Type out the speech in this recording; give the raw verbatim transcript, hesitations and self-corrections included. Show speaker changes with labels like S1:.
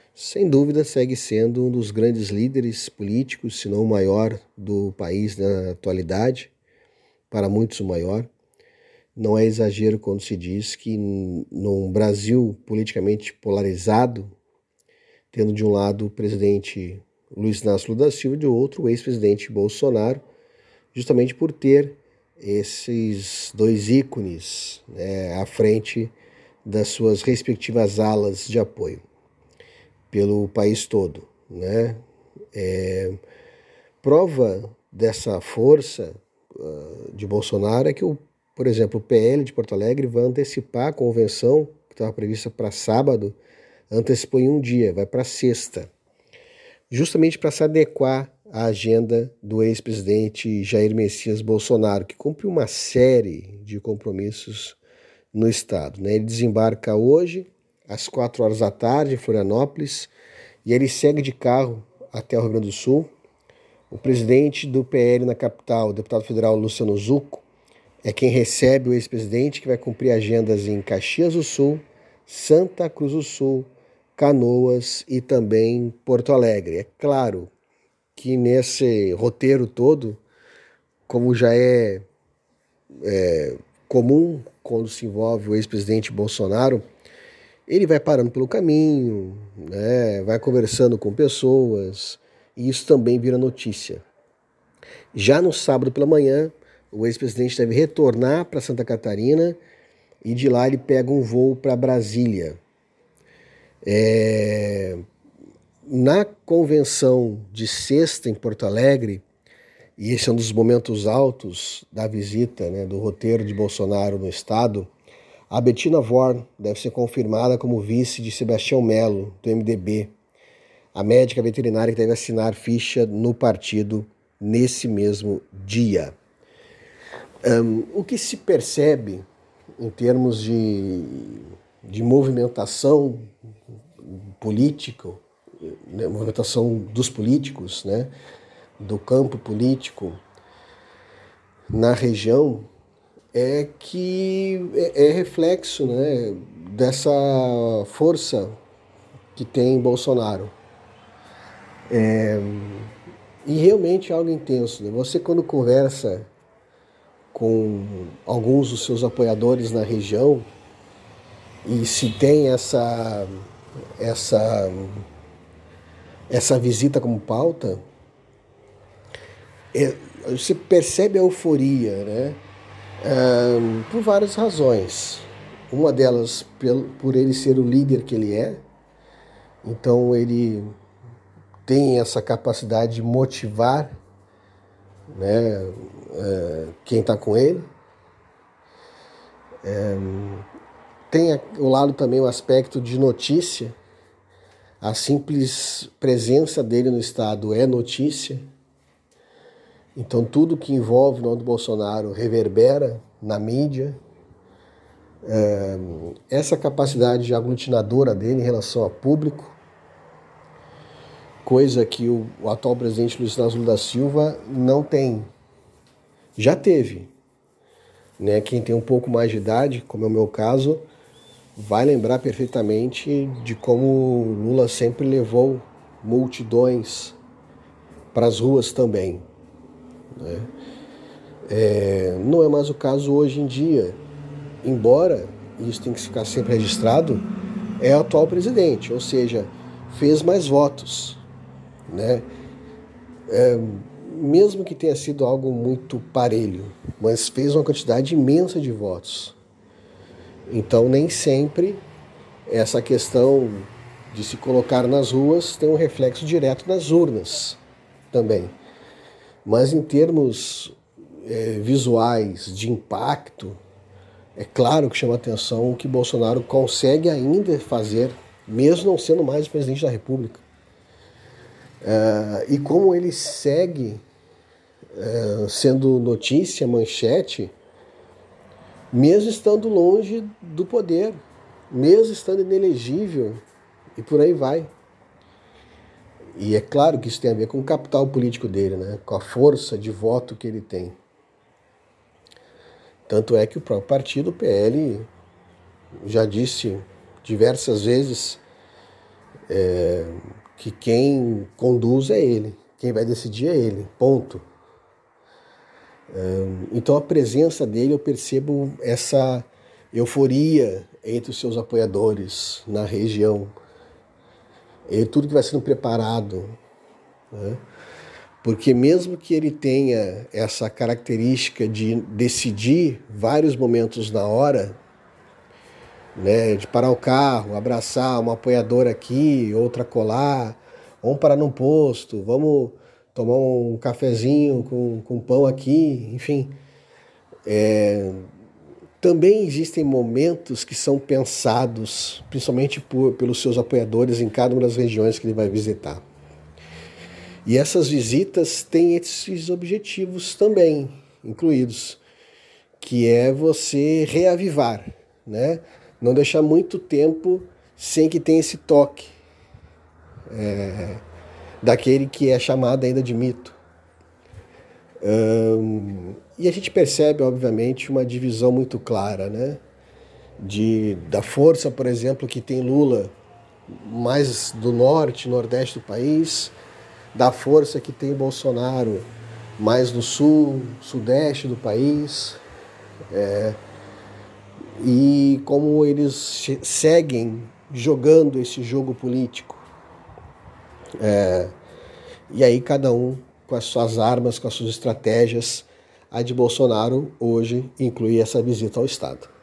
S1: sem dúvida segue sendo um dos grandes líderes políticos, se não o maior do país na atualidade, para muitos o maior. Não é exagero quando se diz que num Brasil politicamente polarizado, tendo de um lado o presidente Luiz Inácio Lula da Silva e de outro o ex-presidente Bolsonaro, justamente por ter esses dois ícones, né, à frente das suas respectivas alas de apoio pelo país todo, né? É, prova dessa força uh, de Bolsonaro é que, o, por exemplo, o P L de Porto Alegre vai antecipar a convenção que estava prevista para sábado, antecipou em um dia, vai para sexta, justamente para se adequar à agenda do ex-presidente Jair Messias Bolsonaro, que cumpre uma série de compromissos no estado, né? Ele desembarca hoje às quatro horas da tarde em Florianópolis e ele segue de carro até o Rio Grande do Sul. O presidente do P L na capital, o deputado federal Luciano Zucco, é quem recebe o ex-presidente, que vai cumprir agendas em Caxias do Sul, Santa Cruz do Sul, Canoas e também Porto Alegre. É claro que nesse roteiro todo, como já é, é comum quando se envolve o ex-presidente Bolsonaro, ele vai parando pelo caminho, né, vai conversando com pessoas, e isso também vira notícia. Já no sábado pela manhã, o ex-presidente deve retornar para Santa Catarina e de lá ele pega um voo para Brasília. É... Na convenção de sexta em Porto Alegre, e esse é um dos momentos altos da visita, né, do roteiro de Bolsonaro no estado, a Bettina Worm deve ser confirmada como vice de Sebastião Melo, do M D B, a médica veterinária que deve assinar ficha no partido nesse mesmo dia. Um, o que se percebe em termos de, de movimentação política, né, movimentação dos políticos, né, do campo político na região, é que é, é reflexo, né, dessa força que tem Bolsonaro. É, e realmente é algo intenso, né? Você, quando conversa com alguns dos seus apoiadores na região e se tem essa essa essa visita como pauta, é, você percebe a euforia, né? Um, por várias razões. Uma delas pelo, por ele ser o líder que ele é, então ele tem essa capacidade de motivar, né, uh, quem está com ele. Um, tem o lado também, o aspecto de notícia. A simples presença dele no estado é notícia. Então tudo que envolve o nome do Bolsonaro reverbera na mídia. É, essa capacidade aglutinadora dele em relação ao público, coisa que o, o atual presidente Luiz Inácio Lula da Silva não tem. Já teve. Né? Quem tem um pouco mais de idade, como é o meu caso, vai lembrar perfeitamente de como Lula sempre levou multidões para as ruas também. Né? É, não é mais o caso hoje em dia, embora isso tem que ficar sempre registrado, é o atual presidente, ou seja, fez mais votos, né? É, mesmo que tenha sido algo muito parelho, mas fez uma quantidade imensa de votos. Então nem sempre essa questão de se colocar nas ruas tem um reflexo direto nas urnas também. Mas em termos é, visuais, de impacto, é claro que chama atenção o que Bolsonaro consegue ainda fazer, mesmo não sendo mais o presidente da República. É, e como ele segue é, sendo notícia, manchete, mesmo estando longe do poder, mesmo estando inelegível, e por aí vai. E é claro que isso tem a ver com o capital político dele, né? Com a força de voto que ele tem. Tanto é que o próprio partido, o P L, já disse diversas vezes é, que quem conduz é ele, quem vai decidir é ele, ponto. Então a presença dele, eu percebo essa euforia entre os seus apoiadores na região, e tudo que vai sendo preparado, né? Porque mesmo que ele tenha essa característica de decidir vários momentos na hora, né, de parar o carro, abraçar uma apoiadora aqui, outra colar, vamos parar num posto, vamos tomar um cafezinho com, com pão aqui, enfim. É, também existem momentos que são pensados, principalmente por, pelos seus apoiadores em cada uma das regiões que ele vai visitar. E essas visitas têm esses objetivos também incluídos, que é você reavivar, né? Não deixar muito tempo sem que tenha esse toque é, daquele que é chamado ainda de mito. Hum, e a gente percebe, obviamente, uma divisão muito clara, né? De, da força, por exemplo, que tem Lula mais do norte, nordeste do país, da força que tem Bolsonaro mais no sul, sudeste do país, é, e como eles seguem jogando esse jogo político. É, e aí cada um com as suas armas, com as suas estratégias. A de Bolsonaro hoje inclui essa visita ao Estado.